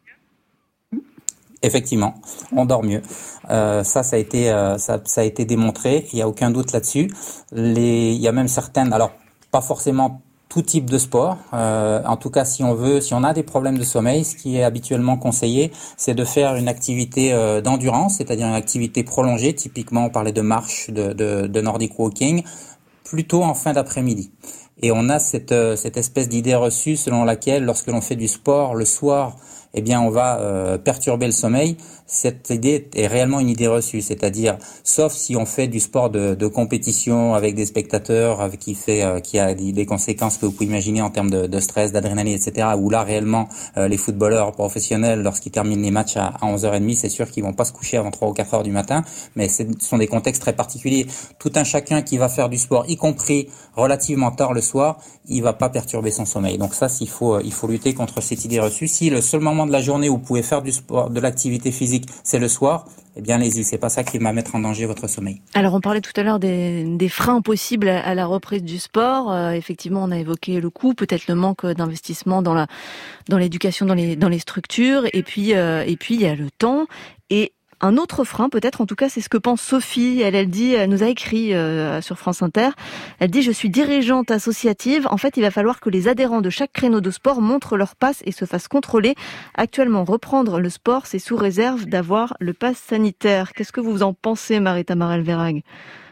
Effectivement, on dort mieux. Euh, ça, ça a été euh, ça, ça a été démontré. Il y a aucun doute là-dessus. Les, il y a même certaines, alors pas forcément tout type de sport. Euh, en tout cas, si on veut, si on a des problèmes de sommeil, ce qui est habituellement conseillé, c'est de faire une activité euh, d'endurance, c'est-à-dire une activité prolongée. Typiquement, on parlait de marche, de, de, de Nordic walking, plutôt en fin d'après-midi. Et on a cette, euh, cette espèce d'idée reçue selon laquelle, lorsque l'on fait du sport le soir, eh bien, on va euh, perturber le sommeil. Cette idée est réellement une idée reçue, c'est-à-dire, sauf si on fait du sport de, de compétition avec des spectateurs, avec qui fait, euh, qui a des conséquences que vous pouvez imaginer en termes de, de stress, d'adrénaline, et cetera. Où là, réellement, euh, les footballeurs professionnels, lorsqu'ils terminent les matchs à, à onze heures trente, c'est sûr qu'ils vont pas se coucher avant trois ou quatre heures du matin. Mais ce sont des contextes très particuliers. Tout un chacun qui va faire du sport, y compris relativement tard le soir, il va pas perturber son sommeil. Donc ça, il faut, il faut lutter contre cette idée reçue. Si le seul moment de la journée où vous pouvez faire du sport, de l'activité physique, c'est le soir, eh bien allez-y, c'est pas ça qui va mettre en danger votre sommeil. Alors on parlait tout à l'heure des, des freins possibles à la reprise du sport. Euh, effectivement, on a évoqué le coût, peut-être le manque d'investissement dans la dans l'éducation, dans les dans les structures, et puis euh, et puis il y a le temps. Et un autre frein, peut-être, en tout cas, c'est ce que pense Sophie. Elle, elle dit, elle nous a écrit euh, sur France Inter. Elle dit, je suis dirigeante associative. En fait, il va falloir que les adhérents de chaque créneau de sport montrent leur pass et se fassent contrôler. Actuellement, reprendre le sport, c'est sous réserve d'avoir le pass sanitaire. Qu'est-ce que vous en pensez, Marita Marel-Verhaeghe ?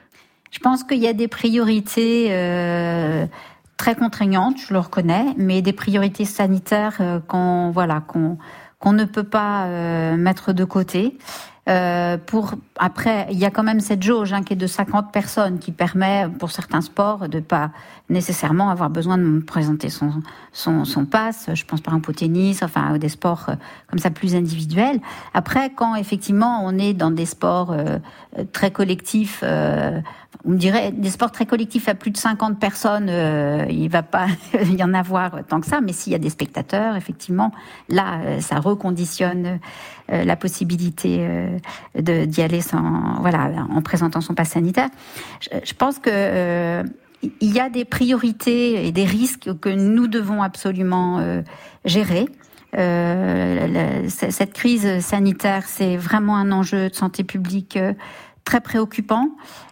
Je pense qu'il y a des priorités euh, très contraignantes, je le reconnais, mais des priorités sanitaires euh, qu'on voilà qu'on qu'on ne peut pas euh, mettre de côté. Euh, pour après, il y a quand même cette jauge hein, qui est de cinquante personnes qui permet, pour certains sports, de pas nécessairement avoir besoin de présenter son son, son pass. Je pense par exemple au tennis, enfin des sports euh, comme ça plus individuels. Après, quand effectivement on est dans des sports euh, très collectifs, euh, on dirait des sports très collectifs à plus de cinquante personnes, euh, il va pas y en avoir tant que ça. Mais s'il y a des spectateurs, effectivement, là, euh, ça reconditionne euh, la possibilité euh, de, d'y aller sans, voilà, en présentant son pass sanitaire. Je, je pense que euh, il y a des priorités et des risques que nous devons absolument euh, gérer. Euh, la, cette crise sanitaire, c'est vraiment un enjeu de santé publique euh, très préoccupant.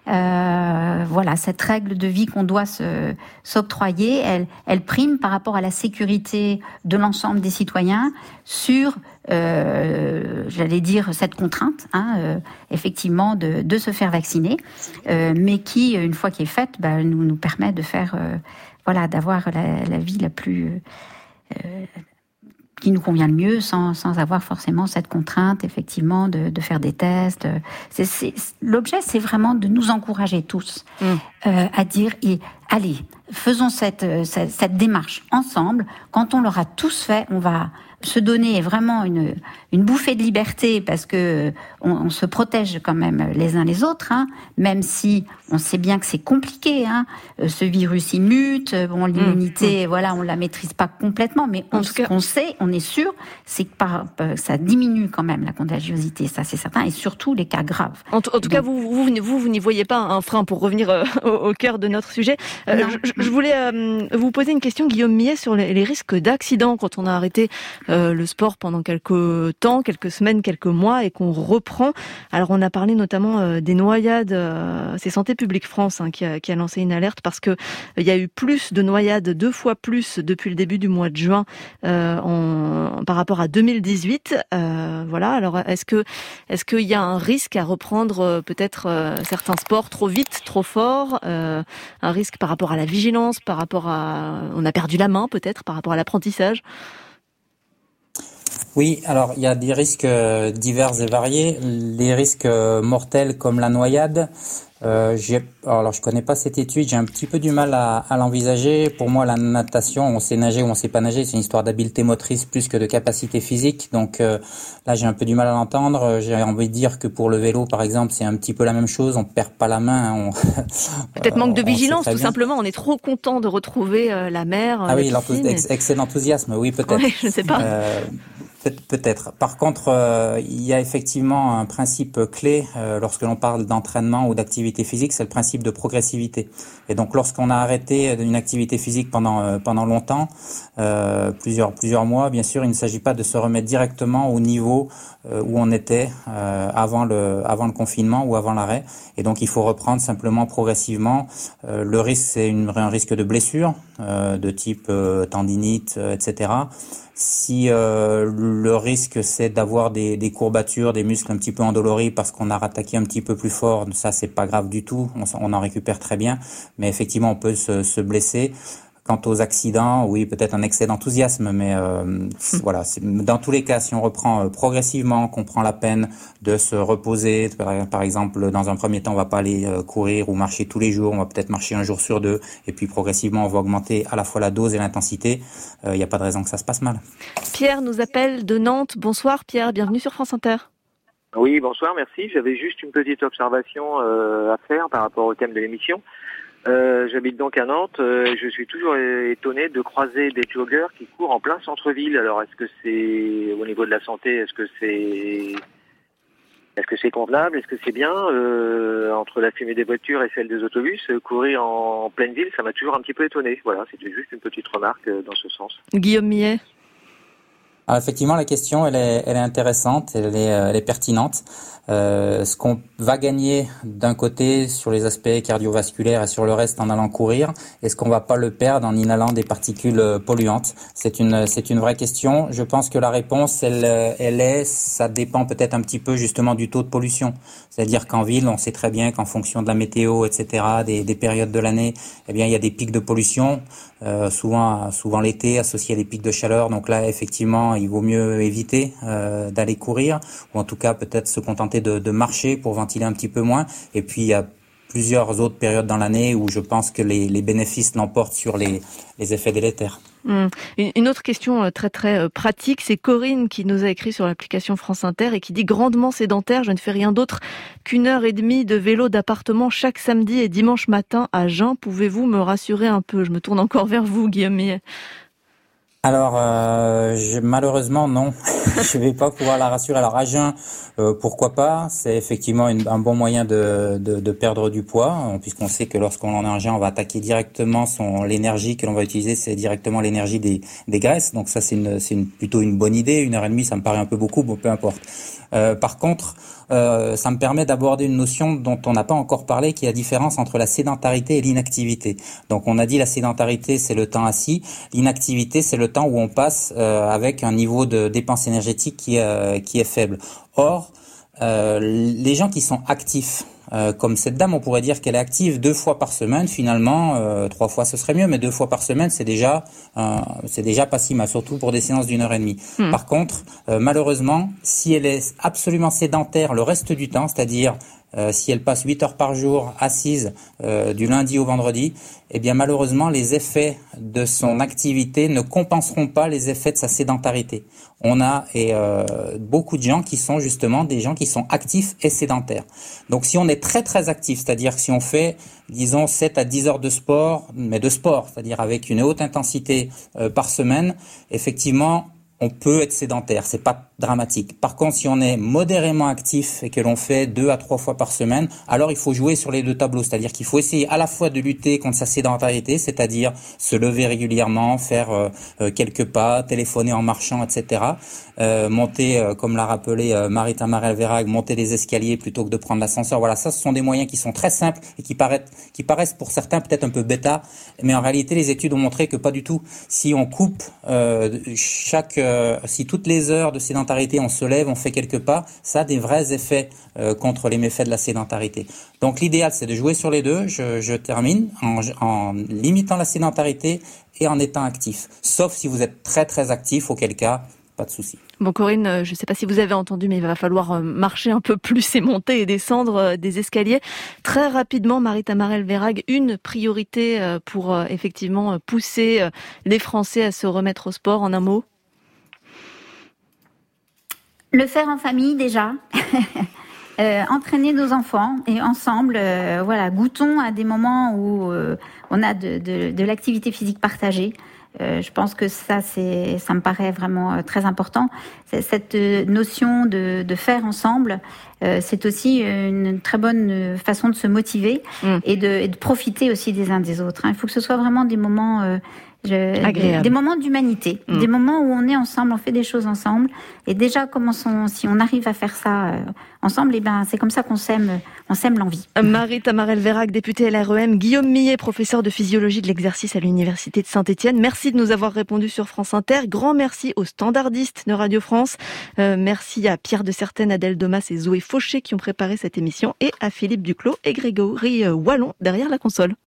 Euh, voilà, cette règle de vie qu'on doit se, s'octroyer, elle, elle prime par rapport à la sécurité de l'ensemble des citoyens sur, euh, j'allais dire, cette contrainte, hein, euh, effectivement, de, de se faire vacciner, euh, mais qui, une fois qu'elle est faite, bah, nous, nous permet de faire, euh, voilà, d'avoir la, la vie la plus... Euh, qui nous convient le mieux, sans, sans avoir forcément cette contrainte, effectivement, de, de faire des tests. C'est, c'est, l'objet, c'est vraiment de nous encourager tous mmh. euh, à dire, et, allez, faisons cette, cette, cette démarche ensemble. Quand on l'aura tous fait, on va se donner vraiment une, une bouffée de liberté parce que on, on se protège quand même les uns les autres, hein, même si on sait bien que c'est compliqué. Hein, ce virus il mute, bon l'immunité, mmh. voilà, on la maîtrise pas complètement, mais on, ce qu'on sait, on est sûr, c'est que par, ça diminue quand même la contagiosité, ça c'est certain, et surtout les cas graves. En, t- en tout Donc, cas, vous, vous, vous, vous n'y voyez pas un frein pour revenir euh, au, au cœur de notre sujet. Euh, je, je voulais euh, vous poser une question, Guillaume Millet, sur les, les risques d'accident quand on a arrêté euh, le sport pendant quelques temps, quelques semaines, quelques mois, et qu'on reprend. Alors, on a parlé notamment euh, des noyades. Euh, c'est Santé publique France hein, qui, a, qui a lancé une alerte parce que il euh, y a eu plus de noyades, deux fois plus depuis le début du mois de juin euh, en, par rapport à deux mille dix-huit. Euh, voilà. Alors, est-ce que est-ce qu'il y a un risque à reprendre euh, peut-être euh, certains sports trop vite, trop fort, euh, un risque par rapport à la vigilance, par rapport à, on a perdu la main peut-être, par rapport à l'apprentissage? Oui, alors il y a des risques divers et variés. Les risques mortels comme la noyade, euh, j'ai, alors je connais pas cette étude, j'ai un petit peu du mal à, à l'envisager. Pour moi, la natation, on sait nager ou on sait pas nager, c'est une histoire d'habileté motrice plus que de capacité physique. Donc euh, là, j'ai un peu du mal à l'entendre. J'ai envie de dire que pour le vélo, par exemple, c'est un petit peu la même chose. On perd pas la main. On... Peut-être manque de vigilance, tout bien. Simplement. On est trop content de retrouver euh, la mer. Ah oui, ex- excès d'enthousiasme, oui peut-être. Oui, je sais pas. Euh, Peut-être. Par contre, euh, il y a effectivement un principe clé euh, lorsque l'on parle d'entraînement ou d'activité physique, c'est le principe de progressivité. Et donc, lorsqu'on a arrêté une activité physique pendant euh, pendant longtemps, euh, plusieurs plusieurs mois, bien sûr, il ne s'agit pas de se remettre directement au niveau euh, où on était euh, avant le avant le confinement ou avant l'arrêt. Et donc, il faut reprendre simplement progressivement. Euh, le risque, c'est une, un risque de blessure euh, de type euh, tendinite, euh, et cetera. Si euh, le risque c'est d'avoir des, des courbatures, des muscles un petit peu endoloris parce qu'on a rattaqué un petit peu plus fort, ça c'est pas grave du tout, on, on en récupère très bien, mais effectivement on peut se, se blesser. Quant aux accidents, oui, peut-être un excès d'enthousiasme, mais euh, c'est, voilà. C'est, dans tous les cas, si on reprend euh, progressivement, qu'on prend la peine de se reposer, par, par exemple, dans un premier temps, on va pas aller euh, courir ou marcher tous les jours, on va peut-être marcher un jour sur deux, et puis progressivement, on va augmenter à la fois la dose et l'intensité. Il euh, n'y a pas de raison que ça se passe mal. Pierre nous appelle de Nantes. Bonsoir Pierre, bienvenue sur France Inter. Oui, bonsoir, merci. J'avais juste une petite observation euh, à faire par rapport au thème de l'émission. Euh, j'habite donc à Nantes. Euh, je suis toujours étonné de croiser des joggeurs qui courent en plein centre-ville. Alors, est-ce que c'est au niveau de la santé, est-ce que c'est, est-ce que c'est convenable, est-ce que c'est bien euh, entre la fumée des voitures et celle des autobus, euh, courir en, en pleine ville, ça m'a toujours un petit peu étonné. Voilà, c'était juste une petite remarque euh, dans ce sens. Guillaume Millet. Alors effectivement, la question, elle est, elle est intéressante, elle est, elle est pertinente. Euh, ce qu'on va gagner d'un côté sur les aspects cardiovasculaires et sur le reste en allant courir, est-ce qu'on va pas le perdre en inhalant des particules polluantes? C'est une, c'est une vraie question. Je pense que la réponse, elle, elle est, ça dépend peut-être un petit peu justement du taux de pollution. C'est-à-dire qu'en ville, on sait très bien qu'en fonction de la météo, et cetera, des, des périodes de l'année, eh bien, il y a des pics de pollution, euh, souvent, souvent l'été, associés à des pics de chaleur. Donc là, effectivement, il vaut mieux éviter euh, d'aller courir, ou en tout cas peut-être se contenter de, de marcher pour ventiler un petit peu moins. Et puis il y a plusieurs autres périodes dans l'année où je pense que les, les bénéfices l'emportent sur les, les effets délétères. Mmh. Une autre question très très pratique, c'est Corinne qui nous a écrit sur l'application France Inter et qui dit grandement sédentaire, je ne fais rien d'autre qu'une heure et demie de vélo d'appartement chaque samedi et dimanche matin à Jeun. Pouvez-vous me rassurer un peu? Je me tourne encore vers vous, Guillaume Millet. Alors, euh, je, malheureusement, non. Je vais pas pouvoir la rassurer. Alors, à jeun, euh, pourquoi pas? C'est effectivement une, un bon moyen de, de, de perdre du poids, puisqu'on sait que lorsqu'on en est en jeun, on va attaquer directement son l'énergie que l'on va utiliser, c'est directement l'énergie des, des graisses. Donc ça, c'est une, c'est une, plutôt une bonne idée. Une heure et demie, ça me paraît un peu beaucoup, bon, peu importe. Euh, par contre, euh, ça me permet d'aborder une notion dont on n'a pas encore parlé, qui est la différence entre la sédentarité et l'inactivité. Donc, on a dit la sédentarité, c'est le temps assis. L'inactivité, c'est le temps où on passe euh, avec un niveau de dépense énergétique qui, euh, qui est faible. Or, euh, les gens qui sont actifs, Euh, comme cette dame, on pourrait dire qu'elle est active deux fois par semaine. Finalement, euh, trois fois ce serait mieux, mais deux fois par semaine, c'est déjà, euh, c'est déjà pas si mal, surtout pour des séances d'une heure et demie. Mmh. Par contre, euh, malheureusement, si elle est absolument sédentaire le reste du temps, c'est-à-dire euh, si elle passe huit heures par jour assise euh, du lundi au vendredi, eh bien malheureusement les effets de son activité ne compenseront pas les effets de sa sédentarité. On a et, euh, beaucoup de gens qui sont justement des gens qui sont actifs et sédentaires. Donc si on est très très actif, c'est-à-dire que si on fait disons sept à dix heures de sport, mais de sport, c'est-à-dire avec une haute intensité euh, par semaine, effectivement on peut être sédentaire, c'est pas dramatique. Par contre, si on est modérément actif et que l'on fait deux à trois fois par semaine, alors il faut jouer sur les deux tableaux, c'est-à-dire qu'il faut essayer à la fois de lutter contre sa sédentarité, c'est-à-dire se lever régulièrement, faire euh, quelques pas, téléphoner en marchant, et cetera. Euh, monter, euh, comme l'a rappelé euh, Marie-Tamarelle Verhaeghe, monter les escaliers plutôt que de prendre l'ascenseur. Voilà, ça, ce sont des moyens qui sont très simples et qui paraissent, qui paraissent pour certains peut-être un peu bêta, mais en réalité, les études ont montré que pas du tout. Si on coupe euh, chaque, euh, si toutes les heures de sédentarité on se lève, on fait quelques pas, ça a des vrais effets euh, contre les méfaits de la sédentarité. Donc l'idéal, c'est de jouer sur les deux. Je, je termine en, en limitant la sédentarité et en étant actif. Sauf si vous êtes très très actif, auquel cas, pas de souci. Bon Corinne, je ne sais pas si vous avez entendu, mais il va falloir marcher un peu plus et monter et descendre des escaliers. Très rapidement, Marie-Tamarelle Verhaeghe, une priorité pour effectivement pousser les Français à se remettre au sport, en un mot? Le faire en famille déjà, euh, entraîner nos enfants et ensemble, euh, voilà, goûtons à des moments où euh, on a de, de, de l'activité physique partagée. Euh, je pense que ça, c'est, ça me paraît vraiment euh, très important. C'est, cette euh, notion de, de faire ensemble, euh, c'est aussi une très bonne façon de se motiver mmh. et, de, et de profiter aussi des uns des autres. Hein. Il faut que ce soit vraiment des moments euh, Je, des, des moments d'humanité, mmh. des moments où on est ensemble, on fait des choses ensemble. Et déjà, commençons, si on arrive à faire ça euh, ensemble, et ben c'est comme ça qu'on sème, on sème l'envie. Marie-Tamarelle Verhaeghe, députée L R E M, Guillaume Millet, professeur de physiologie de l'exercice à l'université de Saint-Étienne. Merci de nous avoir répondu sur France Inter. Grand merci aux standardistes de Radio France. Euh, merci à Pierre de Certaine, Adèle Domas et Zoé Fauché qui ont préparé cette émission, et à Philippe Duclos et Grégory Wallon derrière la console.